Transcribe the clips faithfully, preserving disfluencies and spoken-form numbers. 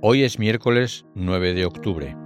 Hoy es miércoles nueve de octubre.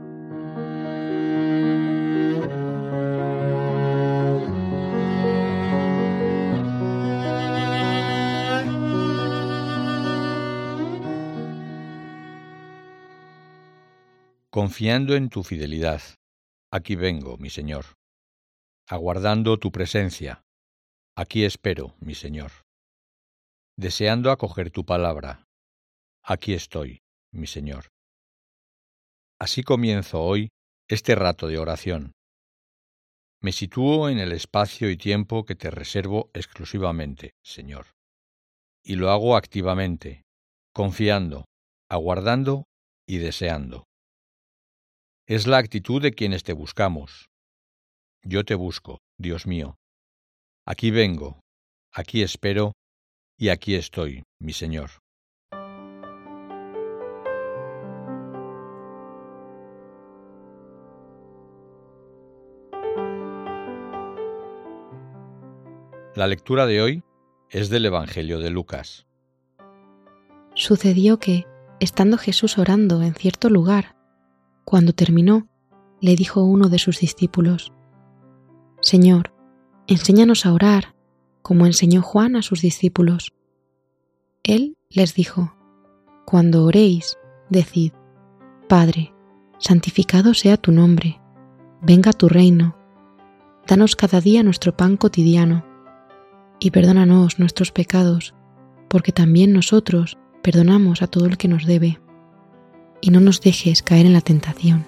Confiando en tu fidelidad, aquí vengo, mi Señor. Aguardando tu presencia, aquí espero, mi Señor. Deseando acoger tu palabra, aquí estoy, mi Señor. Así comienzo hoy este rato de oración. Me sitúo en el espacio y tiempo que te reservo exclusivamente, Señor. Y lo hago activamente, confiando, aguardando y deseando. Es la actitud de quienes te buscamos. Yo te busco, Dios mío. Aquí vengo, aquí espero y aquí estoy, mi Señor. La lectura de hoy es del Evangelio de Lucas. Sucedió que, estando Jesús orando en cierto lugar, cuando terminó, le dijo uno de sus discípulos: Señor, enséñanos a orar, como enseñó Juan a sus discípulos. Él les dijo: Cuando oréis, decid: Padre, santificado sea tu nombre, venga tu reino, danos cada día nuestro pan cotidiano, y perdónanos nuestros pecados, porque también nosotros perdonamos a todo el que nos debe, y no nos dejes caer en la tentación.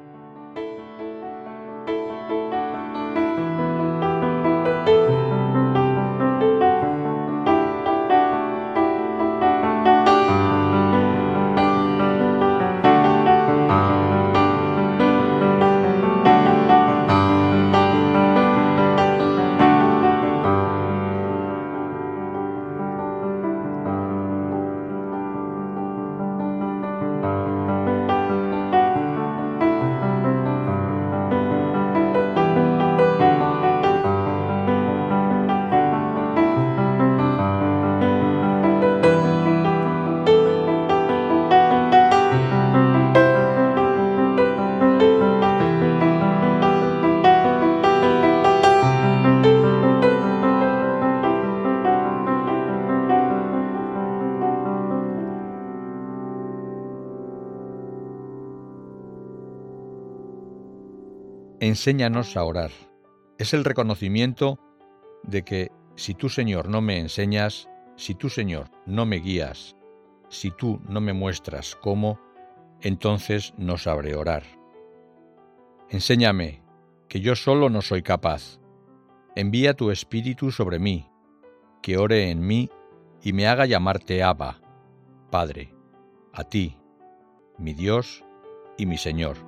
Enséñanos a orar. Es el reconocimiento de que si tú, Señor, no me enseñas, si tú, Señor, no me guías, si tú no me muestras cómo, entonces no sabré orar. Enséñame, que yo solo no soy capaz. Envía tu Espíritu sobre mí, que ore en mí y me haga llamarte Abba, Padre, a ti, mi Dios y mi Señor.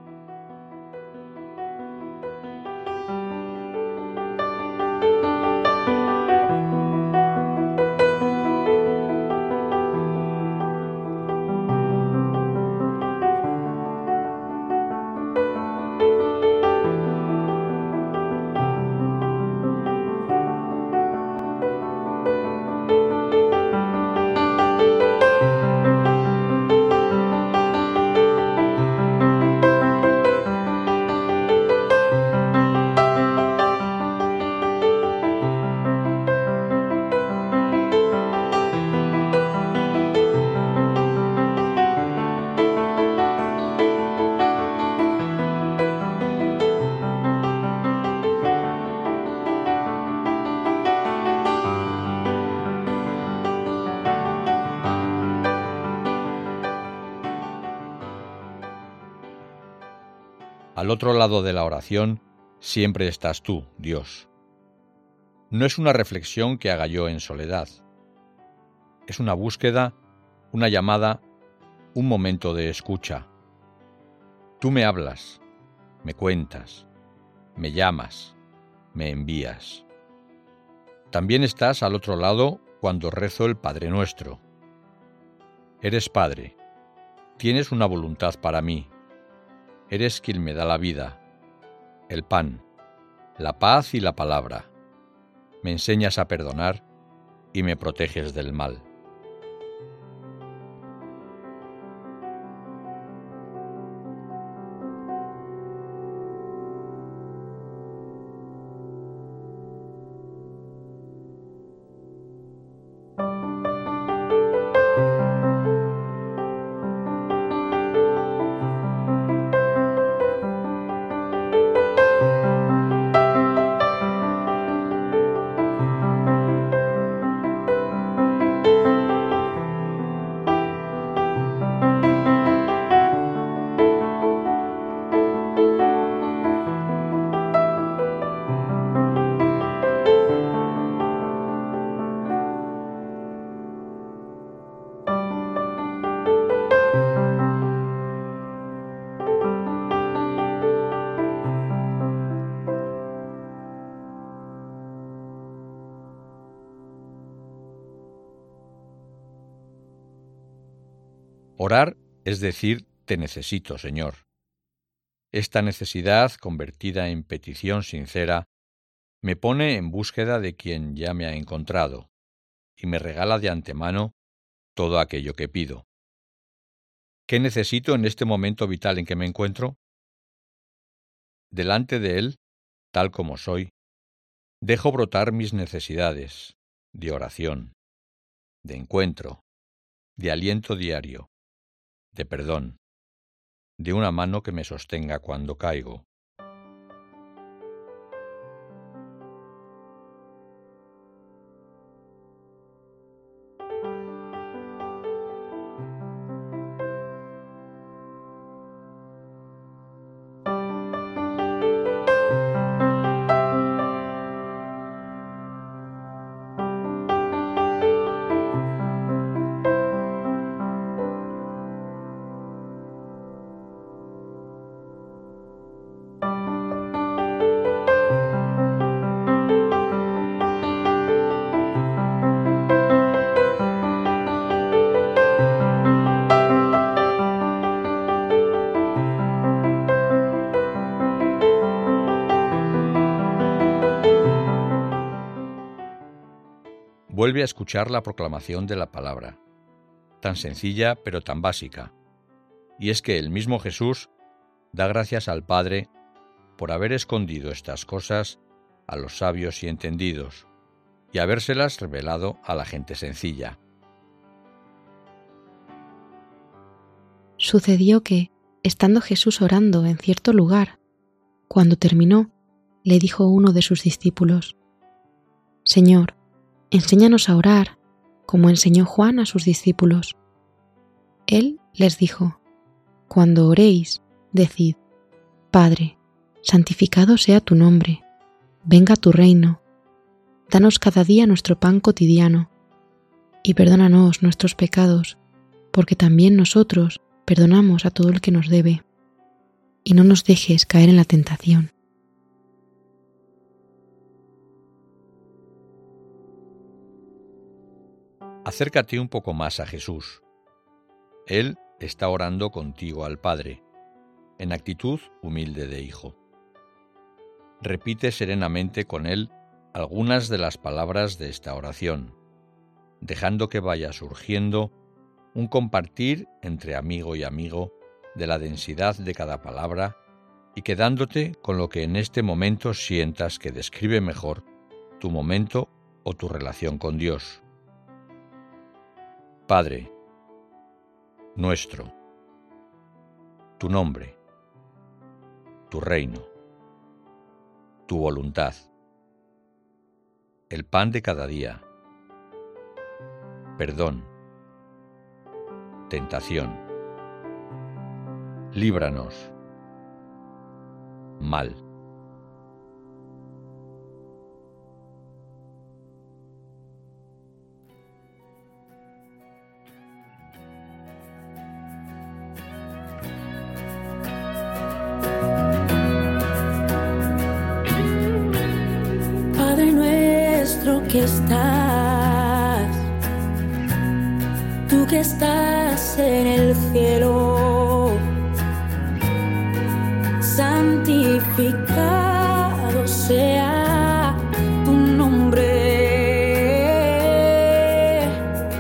Al otro lado de la oración siempre estás tú, Dios. No es una reflexión que haga yo en soledad. Es una búsqueda, una llamada, un momento de escucha. Tú me hablas, me cuentas, me llamas, me envías. También estás al otro lado cuando rezo el Padre Nuestro. Eres Padre, tienes una voluntad para mí. Eres quien me da la vida, el pan, la paz y la palabra. Me enseñas a perdonar y me proteges del mal. Orar es decir, te necesito, Señor. Esta necesidad, convertida en petición sincera, me pone en búsqueda de quien ya me ha encontrado y me regala de antemano todo aquello que pido. ¿Qué necesito en este momento vital en que me encuentro? Delante de Él, tal como soy, dejo brotar mis necesidades de oración, de encuentro, de aliento diario, de perdón, de una mano que me sostenga cuando caigo. Vuelve a escuchar la proclamación de la palabra, tan sencilla pero tan básica, y es que el mismo Jesús da gracias al Padre por haber escondido estas cosas a los sabios y entendidos, y habérselas revelado a la gente sencilla. Sucedió que, estando Jesús orando en cierto lugar, cuando terminó, le dijo uno de sus discípulos: Señor, enséñanos a orar, como enseñó Juan a sus discípulos. Él les dijo: Cuando oréis, decid: Padre, santificado sea tu nombre, venga tu reino, danos cada día nuestro pan cotidiano, y perdónanos nuestros pecados, porque también nosotros perdonamos a todo el que nos debe, y no nos dejes caer en la tentación. Acércate un poco más a Jesús. Él está orando contigo al Padre, en actitud humilde de hijo. Repite serenamente con Él algunas de las palabras de esta oración, dejando que vaya surgiendo un compartir entre amigo y amigo de la densidad de cada palabra y quedándote con lo que en este momento sientas que describe mejor tu momento o tu relación con Dios. Padre nuestro, tu nombre, tu reino, tu voluntad, el pan de cada día, perdón, tentación, líbranos, mal. Que estás, tú que estás en el cielo, santificado sea tu nombre,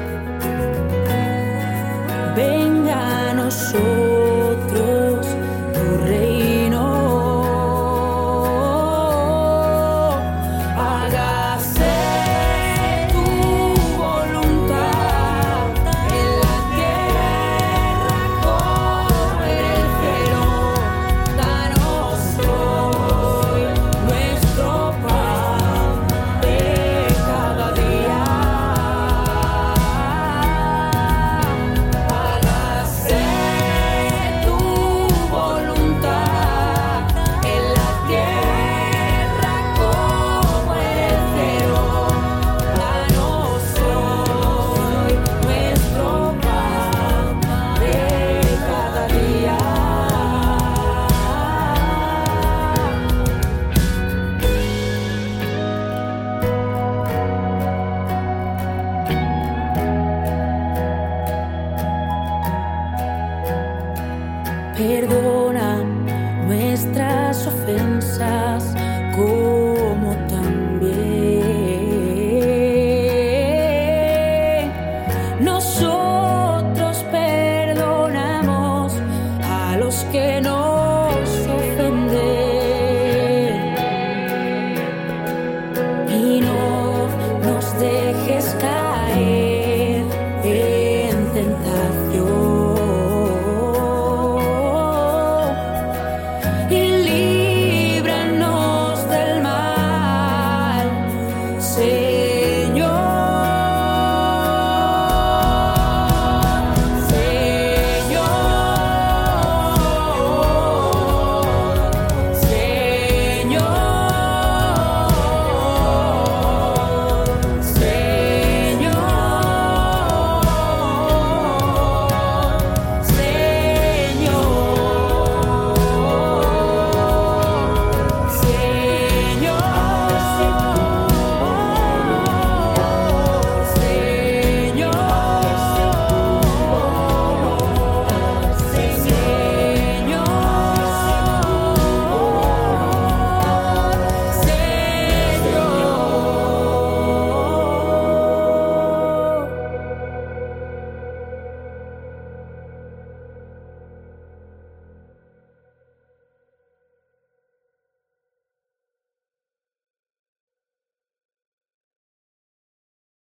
venga a nosotros tu reino. Oh perdón.